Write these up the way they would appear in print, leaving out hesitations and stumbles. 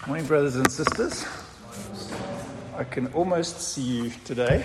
Morning, brothers and sisters. I can almost see you today.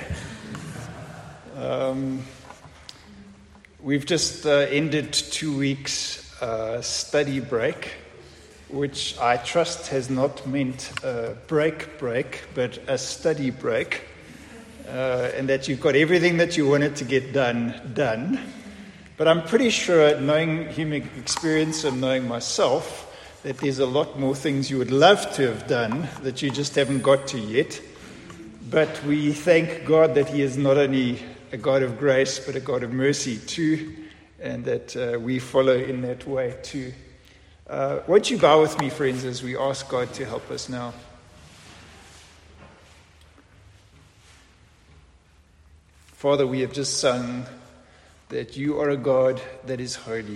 We've just ended 2 weeks study break, which I trust has not meant a break, but a study break, and that you've got everything that you wanted to get done. But I'm pretty sure, knowing human experience and knowing myself, that there's a lot more things you would love to have done that you just haven't got to yet. But we thank God that He is not only a God of grace, but a God of mercy too, and that we follow in that way too. Won't you bow with me, friends, as we ask God to help us now? Father, we have just sung that you are a God that is holy,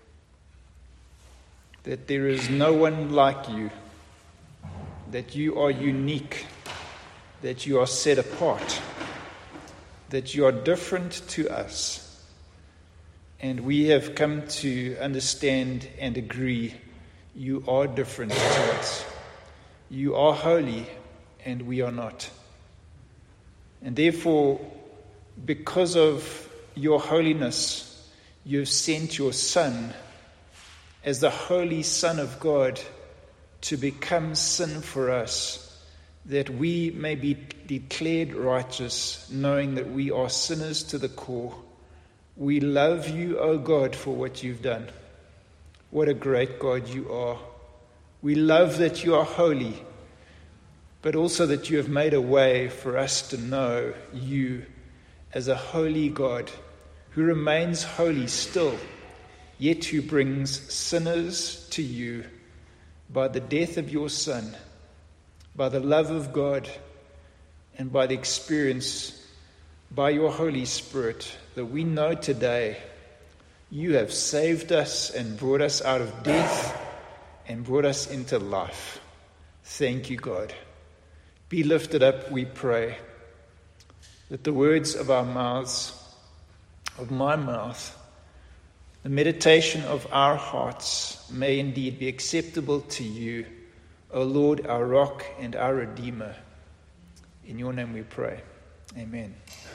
that there is no one like you, that you are unique, that you are set apart, that you are different to us. And we have come to understand and agree you are different to us. You are holy and we are not. And therefore, because of your holiness, you have sent your Son as the Holy Son of God to become sin for us, that we may be declared righteous, knowing that we are sinners to the core. We love you, O God, for what you've done. What a great God you are. We love that you are holy, but also that you have made a way for us to know you as a holy God who remains holy still, yet who brings sinners to you by the death of your Son, by the love of God, and by the experience by your Holy Spirit, that we know today you have saved us and brought us out of death and brought us into life. Thank you, God. Be lifted up, we pray, that the words of our mouths, of my mouth, the meditation of our hearts may indeed be acceptable to you, O Lord, our rock and our Redeemer. In your name we pray. Amen.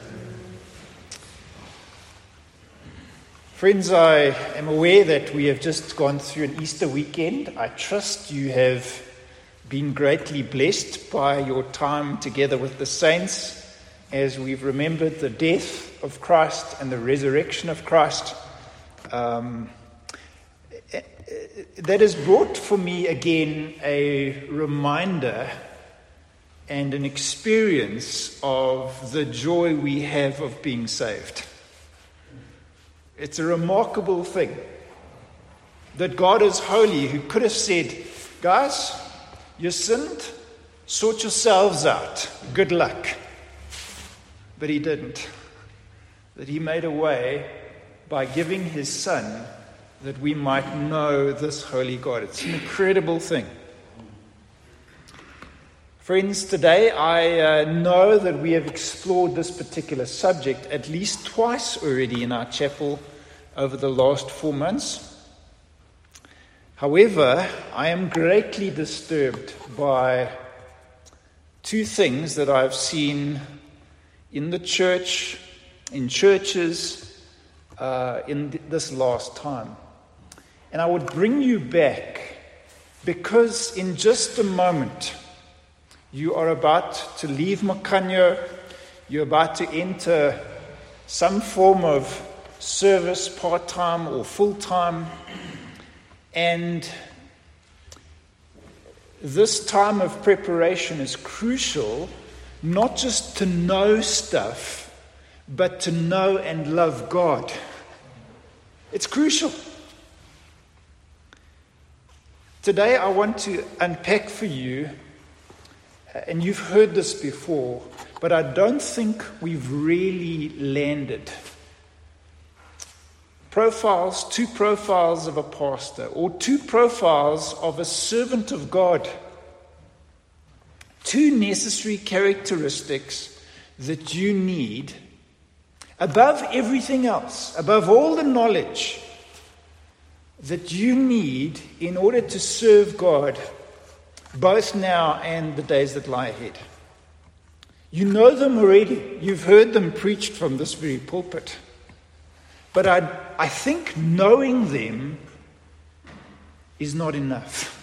Friends, I am aware that we have just gone through an Easter weekend. I trust you have been greatly blessed by your time together with the saints as we've remembered the death of Christ and the resurrection of Christ. That has brought for me again a reminder and an experience of the joy we have of being saved. It's a remarkable thing that God is holy, who could have said, guys, you sinned, sort yourselves out, good luck. But he didn't. That he made a way by giving his Son that we might know this holy God. It's an incredible thing. Friends, today I know that we have explored this particular subject at least twice already in our chapel over the last 4 months. However, I am greatly disturbed by two things that I've seen in the church, in churches, in this last time. And I would bring you back because in just a moment, you are about to leave Makanyo, you're about to enter some form of service, part-time or full-time, and this time of preparation is crucial, not just to know stuff, but to know and love God. It's crucial. Today I want to unpack for you, and you've heard this before, but I don't think we've really landed. Two profiles of a pastor, or two profiles of a servant of God. Two necessary characteristics that you need above everything else, above all the knowledge that you need in order to serve God both now and the days that lie ahead. You know them already. You've heard them preached from this very pulpit. But I think knowing them is not enough.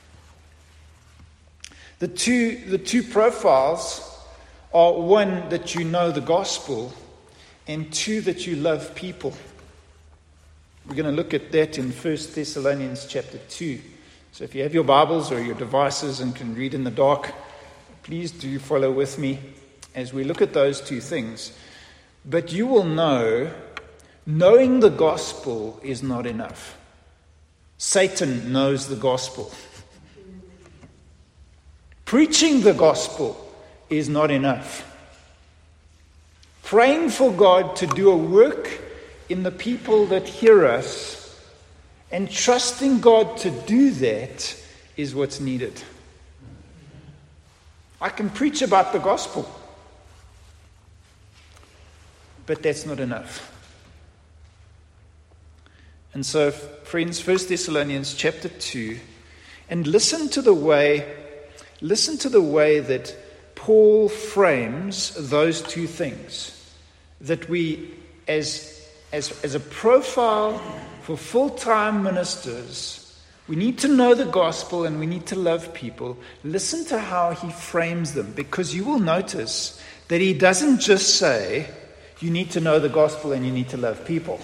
The two profiles are, one, that you know the gospel, and two, that you love people. We're going to look at that in 1 Thessalonians chapter 2. So if you have your Bibles or your devices and can read in the dark, please do follow with me as we look at those two things. But you will know, knowing the gospel is not enough. Satan knows the gospel. Preaching the gospel is not enough. Praying for God to do a work in the people that hear us and trusting God to do that is what's needed. I can preach about the gospel, but that's not enough. And so, friends, 1 Thessalonians chapter 2, and listen to the way that Paul frames those two things. That we, as a profile for full-time ministers, we need to know the gospel and we need to love people. Listen to how he frames them, because you will notice that he doesn't just say, you need to know the gospel and you need to love people.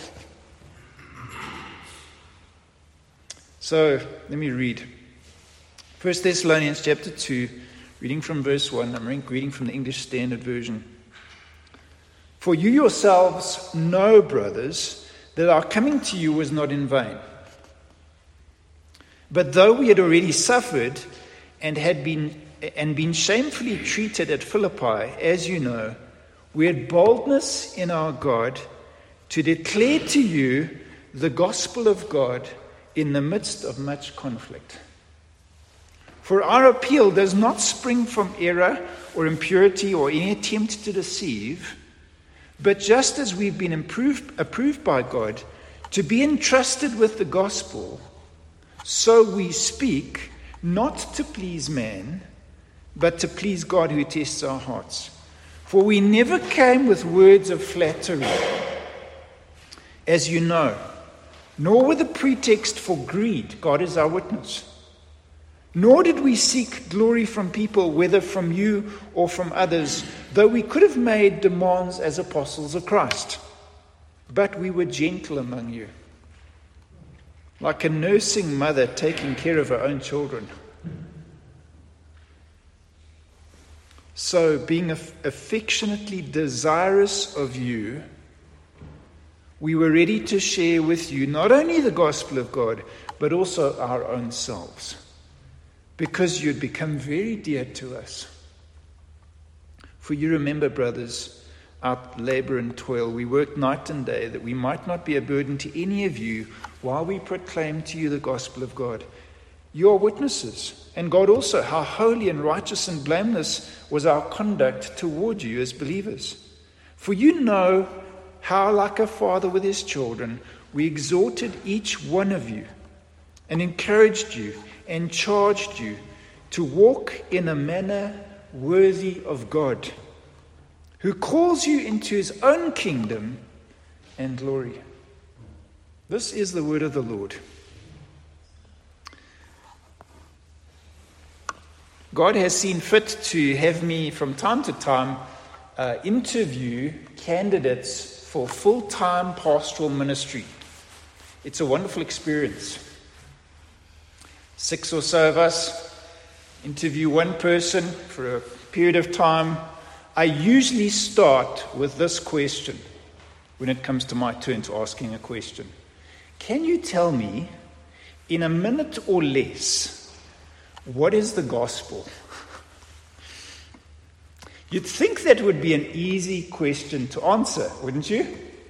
So, let me read. 1 Thessalonians chapter 2, reading from verse 1. I'm reading from the English Standard Version. For you yourselves know, brothers, that our coming to you was not in vain. But though we had already suffered and been shamefully treated at Philippi, as you know, we had boldness in our God to declare to you the gospel of God in the midst of much conflict. For our appeal does not spring from error or impurity or any attempt to deceive, but just as we've been approved by God to be entrusted with the gospel, so we speak, not to please man, but to please God who tests our hearts. For we never came with words of flattery, as you know, nor with a pretext for greed. God is our witness. Nor did we seek glory from people, whether from you or from others, though we could have made demands as apostles of Christ. But we were gentle among you, like a nursing mother taking care of her own children. So, being affectionately desirous of you, we were ready to share with you not only the gospel of God, but also our own selves, because you had become very dear to us. For you remember, brothers, our labor and toil. We worked night and day that we might not be a burden to any of you while we proclaim to you the gospel of God. You are witnesses, and God also, how holy and righteous and blameless was our conduct toward you as believers. For you know how, like a father with his children, we exhorted each one of you and encouraged you and charged you to walk in a manner worthy of God, who calls you into his own kingdom and glory. This is the word of the Lord. God has seen fit to have me from time to time interview candidates for full-time pastoral ministry. It's a wonderful experience. 6 or so of us interview one person for a period of time. I usually start with this question when it comes to my turn to asking a question. Can you tell me, in a minute or less, what is the gospel? You'd think that would be an easy question to answer, wouldn't you?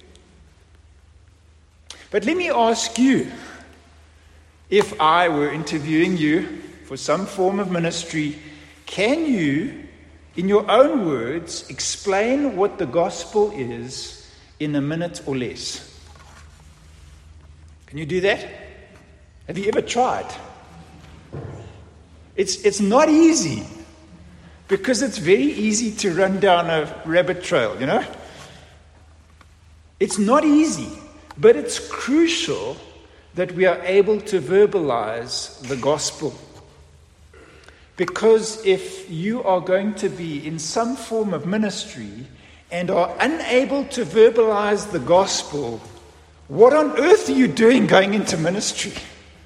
But let me ask you, if I were interviewing you for some form of ministry, can you, in your own words, explain what the gospel is in a minute or less? Can you do that? Have you ever tried? It's not easy, because it's very easy to run down a rabbit trail, you know? It's not easy, but it's crucial that we are able to verbalize the gospel. Because if you are going to be in some form of ministry and are unable to verbalize the gospel, what on earth are you doing going into ministry?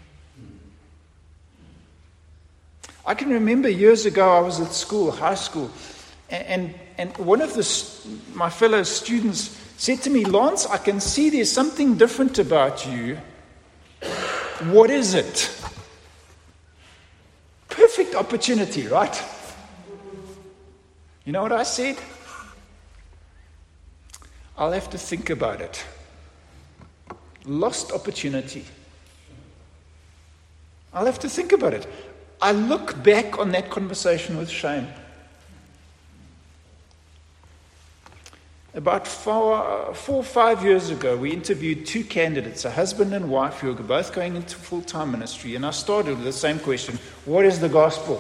I can remember years ago I was at school, high school, and one of my fellow students said to me, "Lance, I can see there's something different about you. What is it?" Perfect opportunity, right? You know what I said? I'll have to think about it. Lost opportunity. I'll have to think about it. I look back on that conversation with shame. About 4 or 5 years ago, we interviewed 2 candidates, a husband and wife, who were both going into full-time ministry. And I started with the same question: what is the gospel?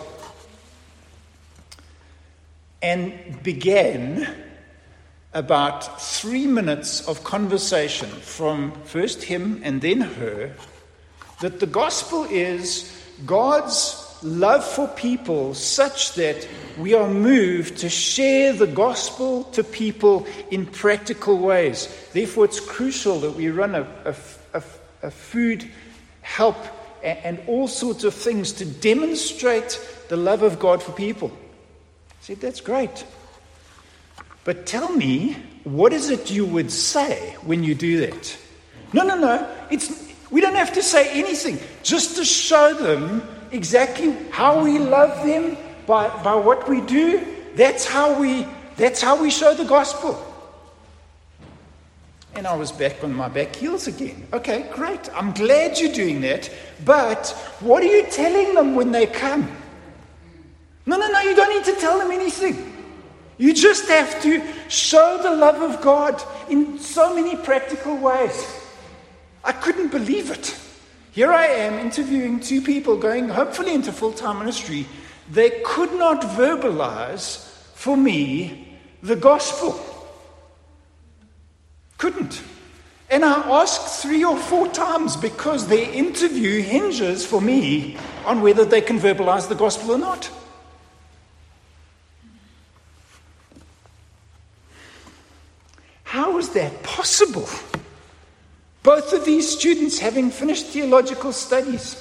And began about 3 minutes of conversation from first him and then her, that the gospel is God's love for people such that we are moved to share the gospel to people in practical ways. Therefore, it's crucial that we run a food help and all sorts of things to demonstrate the love of God for people. I said, that's great. But tell me, what is it you would say when you do that? No. We don't have to say anything. Just to show them exactly how we love them by what we do. That's how we show the gospel. And I was back on my back heels again. Okay, great. I'm glad you're doing that. But what are you telling them when they come? No, you don't need to tell them anything. You just have to show the love of God in so many practical ways. I couldn't believe it. Here I am interviewing 2 people going hopefully into full-time ministry. They could not verbalize for me the gospel. Couldn't. And I asked 3 or 4 times because their interview hinges for me on whether they can verbalize the gospel or not. How is that possible? Both of these students having finished theological studies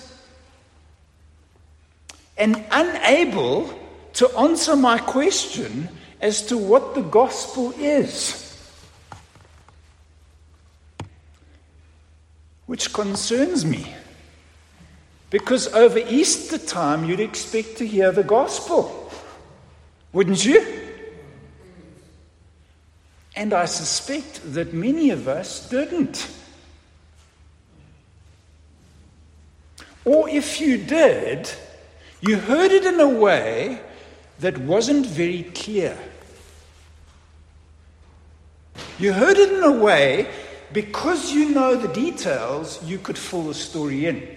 and unable to answer my question as to what the gospel is. Which concerns me. Because over Easter time, you'd expect to hear the gospel. Wouldn't you? And I suspect that many of us didn't. Or if you did, you heard it in a way that wasn't very clear. You heard it in a way, because you know the details, you could fill the story in.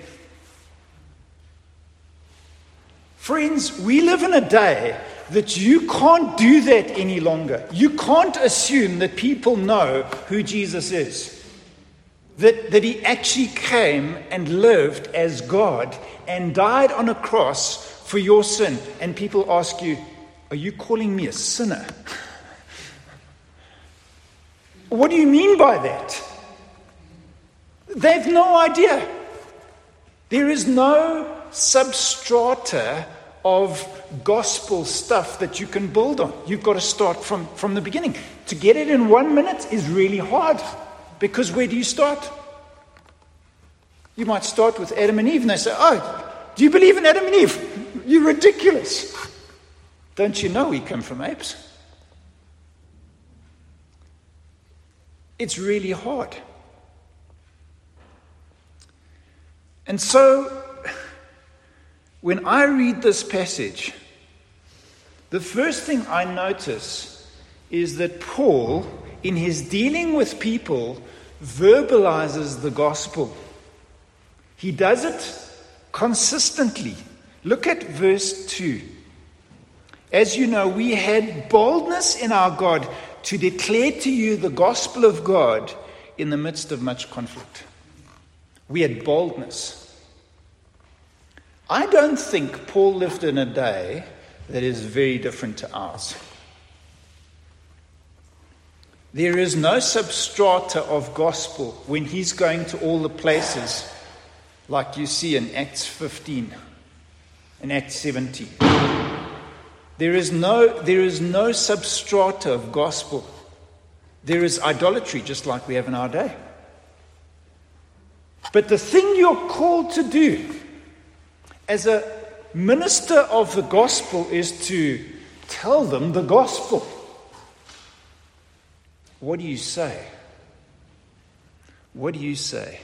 Friends, we live in a day that you can't do that any longer. You can't assume that people know who Jesus is. That he actually came and lived as God and died on a cross for your sin. And people ask you, are you calling me a sinner? What do you mean by that? They've no idea. There is no substrata of gospel stuff that you can build on. You've got to start from the beginning. To get it in 1 minute is really hard. Because where do you start? You might start with Adam and Eve, and they say, oh, do you believe in Adam and Eve? You're ridiculous. Don't you know we come from apes? It's really hard. And so, when I read this passage, the first thing I notice is that Paul, in his dealing with people, verbalizes the gospel. He does it consistently. Look at verse 2. As you know, we had boldness in our God to declare to you the gospel of God in the midst of much conflict. We had boldness. I don't think Paul lived in a day that is very different to ours. There is no substrata of gospel when he's going to all the places like you see in Acts 15 and Acts 17. There is no substrata of gospel. There is idolatry just like we have in our day. But the thing you're called to do as a minister of the gospel is to tell them the gospel. What do you say? What do you say?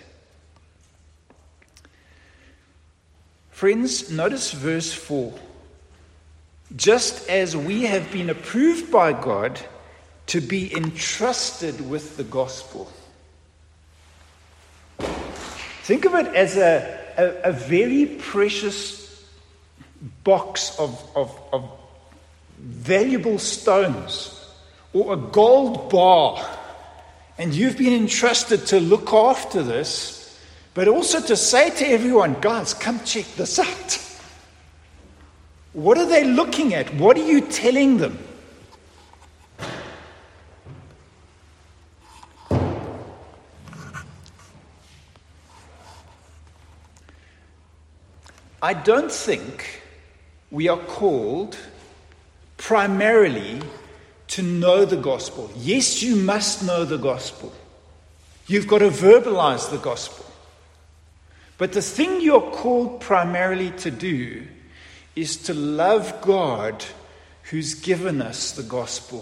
Friends, notice verse 4. Just as we have been approved by God to be entrusted with the gospel. Think of it as a very precious box of valuable stones or a gold bar. And you've been entrusted to look after this, but also to say to everyone, guys, come check this out. What are they looking at? What are you telling them? I don't think we are called primarily to know the gospel. Yes, you must know the gospel. You've got to verbalize the gospel. But the thing you're called primarily to do is to love God who's given us the gospel.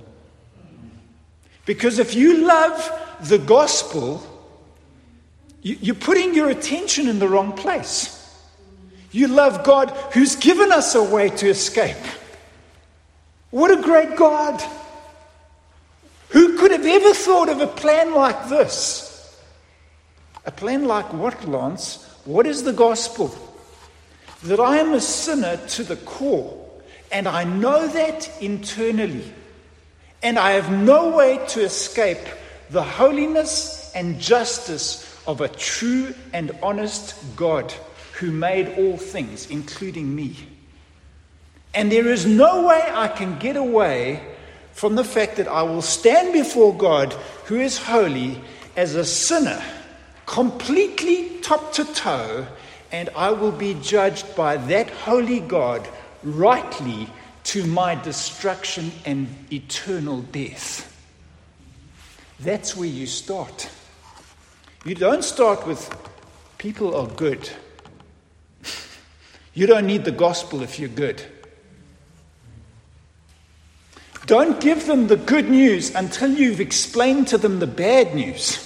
Because if you love the gospel, you're putting your attention in the wrong place. You love God who's given us a way to escape. What a great God! Who could have ever thought of a plan like this? A plan like what, Lance? What is the gospel? That I am a sinner to the core, and I know that internally, and I have no way to escape the holiness and justice of a true and honest God who made all things, including me. And there is no way I can get away from the fact that I will stand before God, who is holy, as a sinner, completely top to toe, and I will be judged by that holy God rightly to my destruction and eternal death. That's where you start. You don't start with people are good. You don't need the gospel if you're good. Don't give them the good news until you've explained to them the bad news.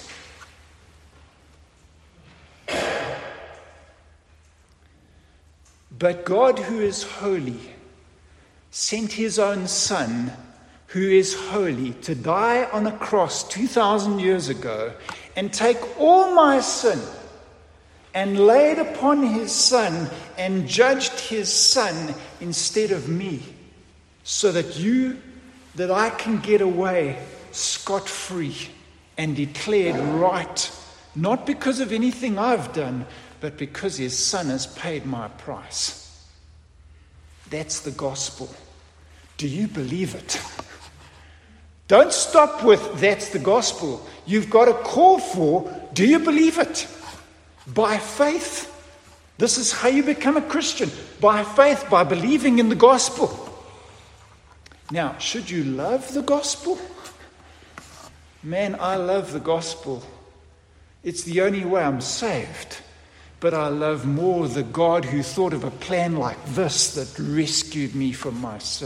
But God, who is holy, sent his own Son, who is holy, to die on a cross 2,000 years ago and take all my sin and laid upon his Son and judged his Son instead of me, so that I can get away scot-free and declared right, not because of anything I've done, but because his Son has paid my price. That's the gospel. Do you believe it? Don't stop with that's the gospel. You've got a call for, do you believe it? By faith. This is how you become a Christian. By faith, by believing in the gospel. Now, should you love the gospel? Man, I love the gospel. It's the only way I'm saved. But I love more the God who thought of a plan like this that rescued me from my sin.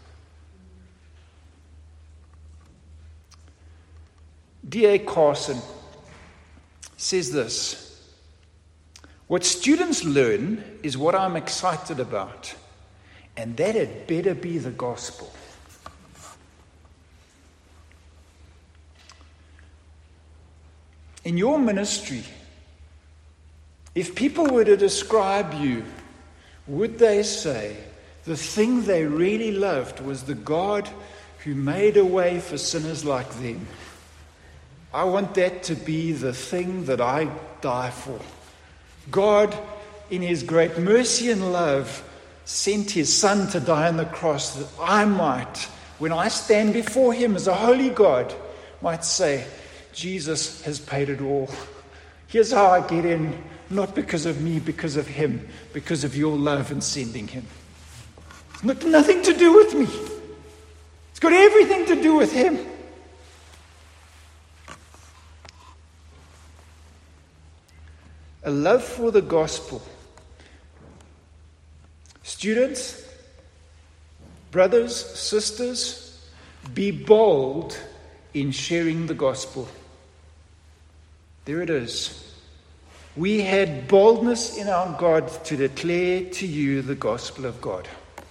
D.A. Carson says this: what students learn is what I'm excited about, and that had better be the gospel. In your ministry, if people were to describe you would they say the thing they really loved was the God who made a way for sinners like them? I want that to be the thing that I die for. God, in his great mercy and love, sent his Son to die on the cross that I might, when I stand before him as a holy God, might say, Jesus has paid it all. Here's how I get in, not because of me, because of him, because of your love in sending him. It's got nothing to do with me. It's got everything to do with him. A love for the gospel. Students, brothers, sisters, be bold in sharing the gospel. There it is. We had boldness in our God to declare to you the gospel of God.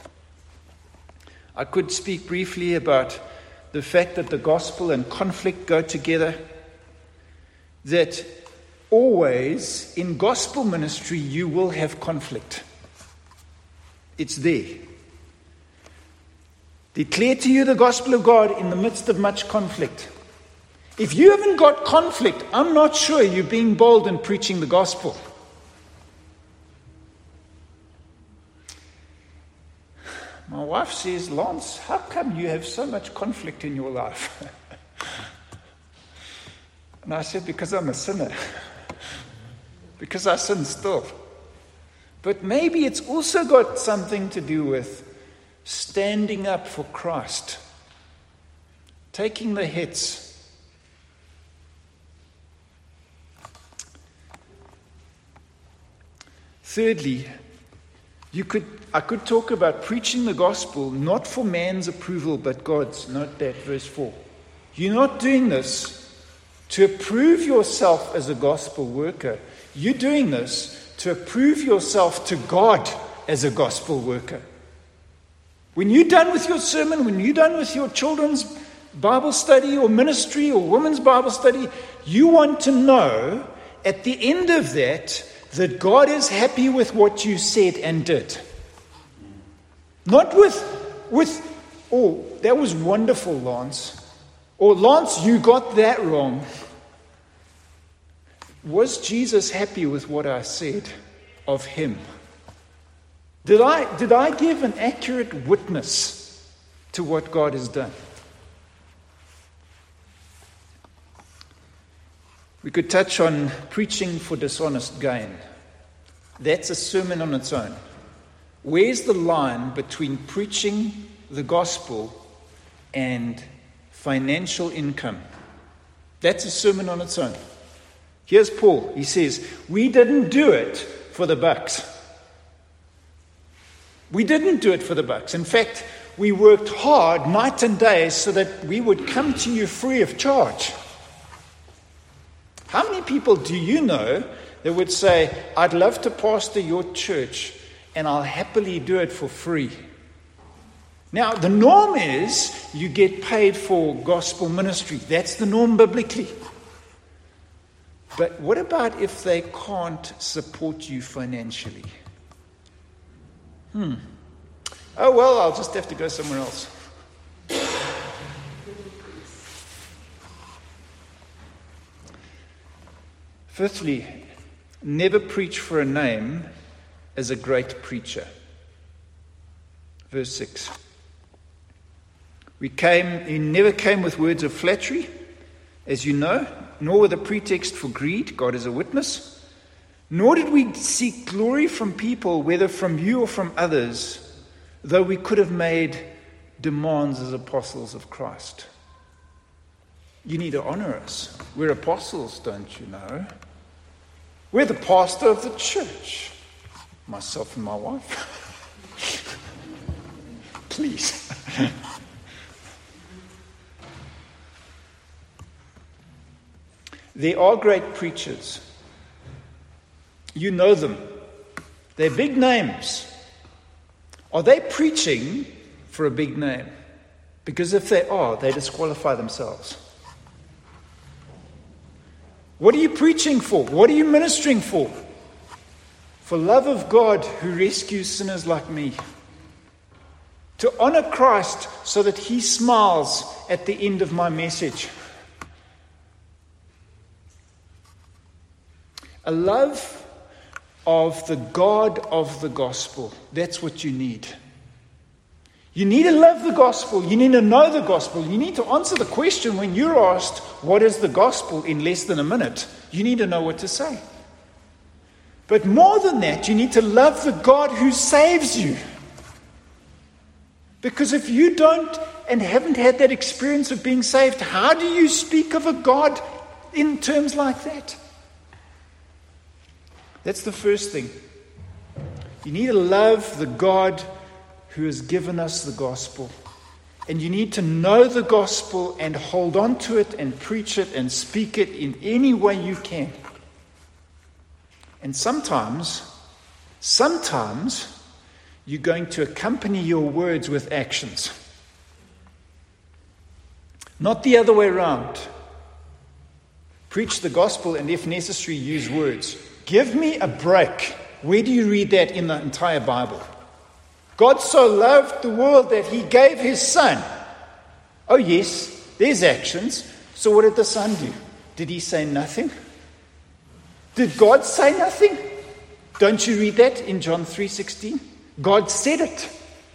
I could speak briefly about the fact that the gospel and conflict go together. That always in gospel ministry you will have conflict. It's there. Declare to you the gospel of God in the midst of much conflict. If you haven't got conflict, I'm not sure you're being bold in preaching the gospel. My wife says, Lance, how come you have so much conflict in your life? And I said, because I'm a sinner. Because I sin still. But maybe it's also got something to do with standing up for Christ. Taking the hits. Thirdly, I could talk about preaching the gospel not for man's approval but God's. Note that, verse 4. You're not doing this to approve yourself as a gospel worker. You're doing this to approve yourself to God as a gospel worker. When you're done with your sermon, when you're done with your children's Bible study or ministry or women's Bible study, you want to know at the end of that God is happy with what you said and did. Not with oh, that was wonderful, Lance. Or, Lance, you got that wrong. Was Jesus happy with what I said of him? Did I give an accurate witness to what God has done? We could touch on preaching for dishonest gain. That's a sermon on its own. Where's the line between preaching the gospel and financial income? That's a sermon on its own. Here's Paul. He says, we didn't do it for the bucks. We didn't do it for the bucks. In fact, we worked hard night and day so that we would come to you free of charge. How many people do you know that would say, I'd love to pastor your church and I'll happily do it for free? Now, the norm is you get paid for gospel ministry. That's the norm biblically. But what about if they can't support you financially? Oh, well, I'll just have to go somewhere else. Fifthly, never preach for a name as a great preacher. Verse 6. He never came with words of flattery, as you know, nor with a pretext for greed. God is a witness. Nor did we seek glory from people, whether from you or from others, though we could have made demands as apostles of Christ. You need to honor us. We're apostles, don't you know? We're the pastor of the church. Myself and my wife. Please. There are great preachers. You know them. They're big names. Are they preaching for a big name? Because if they are, they disqualify themselves. What are you preaching for? What are you ministering for? for love of God who rescues sinners like me. To honor Christ so that he smiles at the end of my message. A love of the God of the gospel. That's what you need. You need to love the gospel. You need to know the gospel. You need to answer the question when you're asked, what is the gospel, in less than a minute. You need to know what to say. But more than that, you need to love the God who saves you. Because if you don't and haven't had that experience of being saved, how do you speak of a God in terms like that? That's the first thing. You need to love the God who has given us the gospel. And you need to know the gospel and hold on to it and preach it and speak it in any way you can. And sometimes you're going to accompany your words with actions. Not the other way around. Preach the gospel and, if necessary, use words. Give me a break. Where do you read that in the entire Bible? God so loved the world that he gave his son. Oh yes, there's actions. So what did the son do? Did he say nothing? Did God say nothing? Don't you read that in John 3:16? God said it.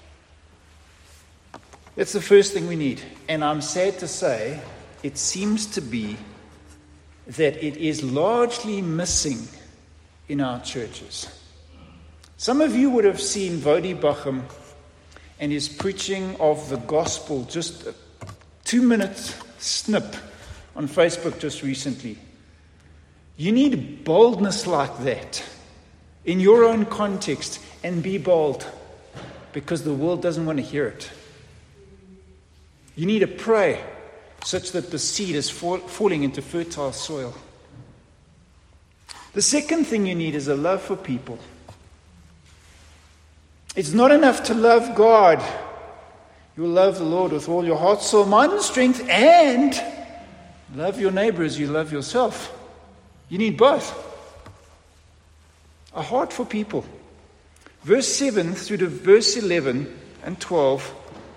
That's the first thing we need. And I'm sad to say, it seems to be that it is largely missing in our churches. Some of you would have seen Vodi Bacham and his preaching of the gospel, just a 2-minute snip on Facebook just recently. You need boldness like that in your own context, and be bold, because the world doesn't want to hear it. You need to pray such that the seed is falling into fertile soil. The second thing you need is a love for people. It's not enough to love God. You will love the Lord with all your heart, soul, mind, and strength, and love your neighbor as you love yourself. You need both. A heart for people. Verse 7 through to verse 11 and 12,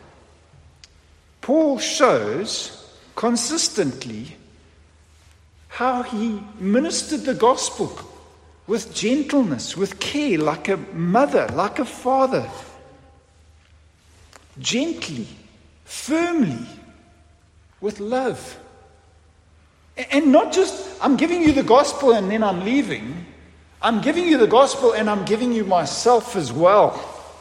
Paul shows consistently how he ministered the gospel with gentleness, with care, like a mother, like a father. Gently, firmly, with love. And not just, I'm giving you the gospel and then I'm leaving. I'm giving you the gospel and I'm giving you myself as well.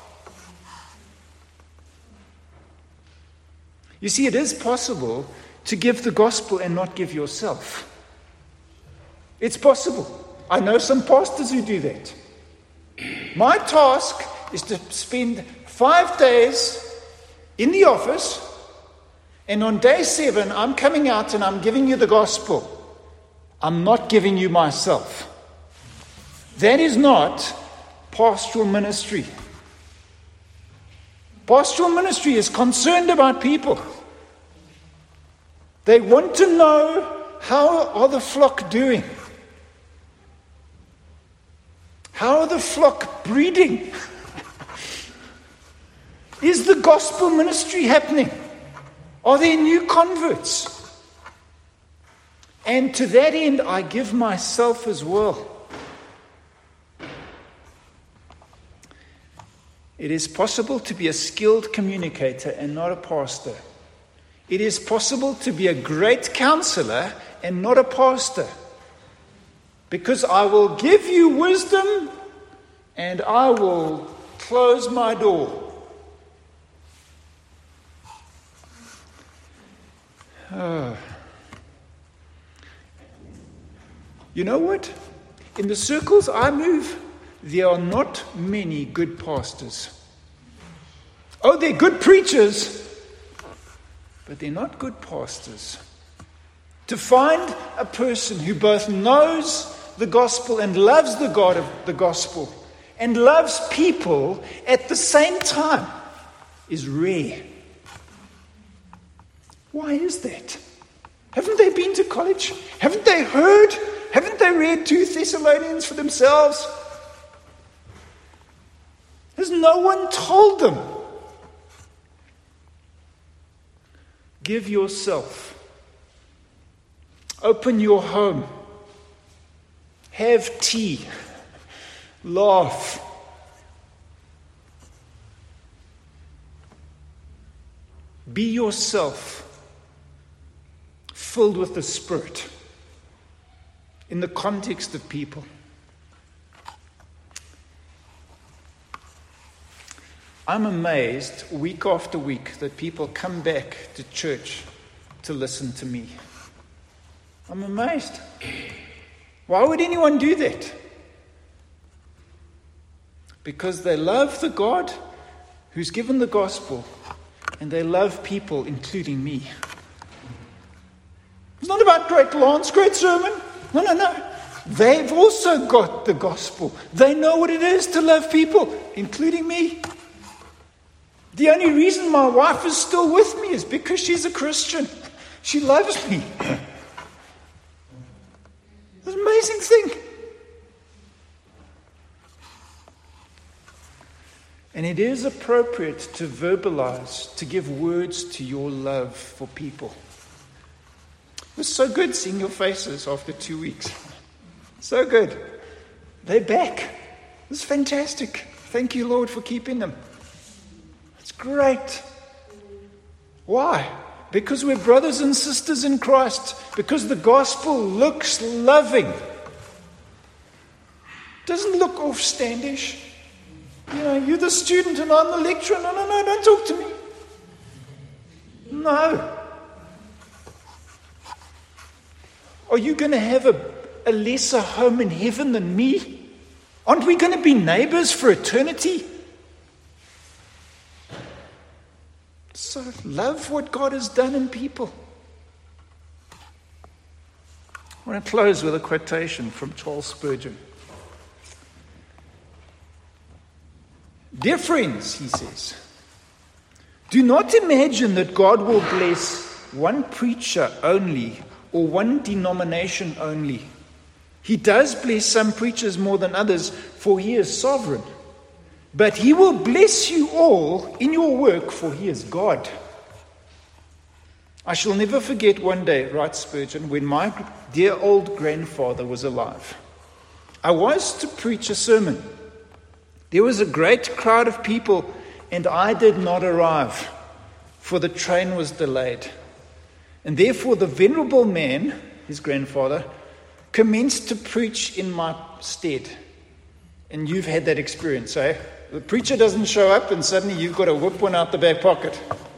You see, it is possible to give the gospel and not give yourself. It's possible. I know some pastors who do that. My task is to spend 5 days in the office, and on day 7, I'm coming out and I'm giving you the gospel. I'm not giving you myself. That is not pastoral ministry. Pastoral ministry is concerned about people. They want to know, how are the flock doing? How are the flock breeding? Is the gospel ministry happening? Are there new converts? And to that end, I give myself as well. It is possible to be a skilled communicator and not a pastor. It is possible to be a great counselor and not a pastor. Because I will give you wisdom and I will close my door. You know what? In the circles I move, there are not many good pastors. Oh, they're good preachers, but they're not good pastors. To find a person who both knows the gospel and loves the God of the gospel and loves people at the same time is rare. Why is that? Haven't they been to college? Haven't they heard? Haven't they read 2 Thessalonians for themselves? Because no one told them. Give yourself. Open your home. Have tea. Laugh. Be yourself, filled with the Spirit, in the context of people. I'm amazed week after week that people come back to church to listen to me. I'm amazed. Why would anyone do that? Because they love the God who's given the gospel, and they love people, including me. It's not about great Lance, great sermon. No. They've also got the gospel. They know what it is to love people, including me. The only reason my wife is still with me is because she's a Christian. She loves me. It's an amazing thing. And it is appropriate to verbalize, to give words to your love for people. It was so good seeing your faces after 2 weeks. So good. They're back. It's fantastic. Thank you, Lord, for keeping them. It's great. Why? Because we're brothers and sisters in Christ. Because the gospel looks loving. It doesn't look offstandish. You're the student and I'm the lecturer. No, don't talk to me. No. Are you going to have a lesser home in heaven than me? Aren't we going to be neighbors for eternity? So love what God has done in people. I want to close with a quotation from Charles Spurgeon. Dear friends, he says, do not imagine that God will bless one preacher only or one denomination only. He does bless some preachers more than others, for he is sovereign. But he will bless you all in your work, for he is God. I shall never forget one day, writes Spurgeon, when my dear old grandfather was alive. I was to preach a sermon. There was a great crowd of people, and I did not arrive, for the train was delayed. And therefore the venerable man, his grandfather, commenced to preach in my stead. And you've had that experience, eh? The preacher doesn't show up and suddenly you've got to whip one out the back pocket.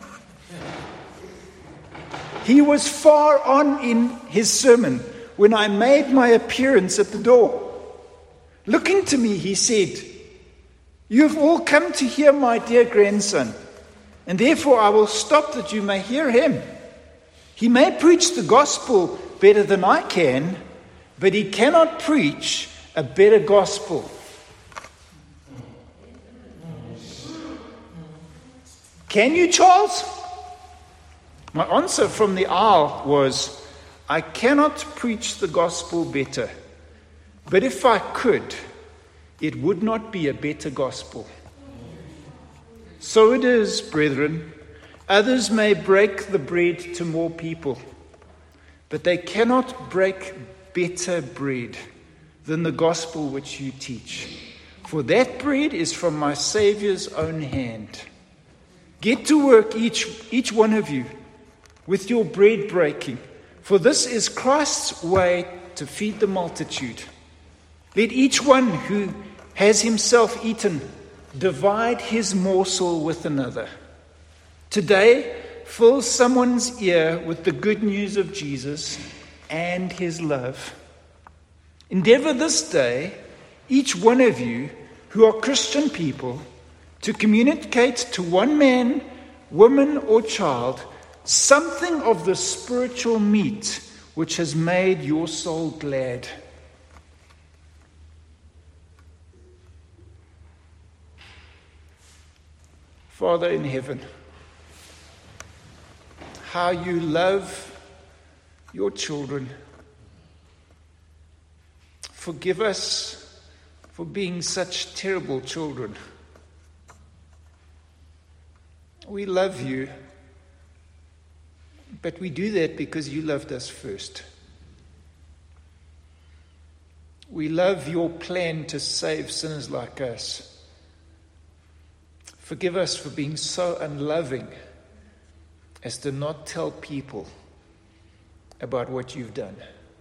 He was far on in his sermon when I made my appearance at the door. Looking to me, he said, "You have all come to hear my dear grandson, and therefore I will stop that you may hear him. He may preach the gospel better than I can, but he cannot preach a better gospel." Can you, Charles? My answer from the aisle was, I cannot preach the gospel better, but if I could, it would not be a better gospel. So it is, brethren. Others may break the bread to more people, but they cannot break better bread than the gospel which you teach. For that bread is from my Saviour's own hand. Get to work, each one of you, with your bread breaking, for this is Christ's way to feed the multitude. Let each one who has himself eaten divide his morsel with another. Today, fill someone's ear with the good news of Jesus and his love. Endeavor this day, each one of you who are Christian people, to communicate to one man, woman, or child something of the spiritual meat which has made your soul glad. Father in heaven, how you love your children. Forgive us for being such terrible children. We love you, but we do that because you loved us first. We love your plan to save sinners like us. Forgive us for being so unloving as to not tell people about what you've done.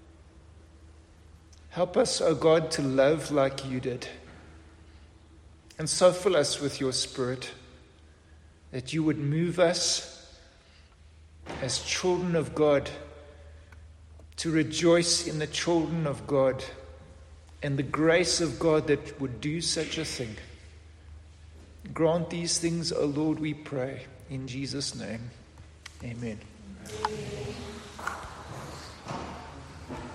Help us, O God, to love like you did. And so fill us with your Spirit, that you would move us as children of God to rejoice in the children of God and the grace of God that would do such a thing. Grant these things, O Lord, we pray. In Jesus' name, amen.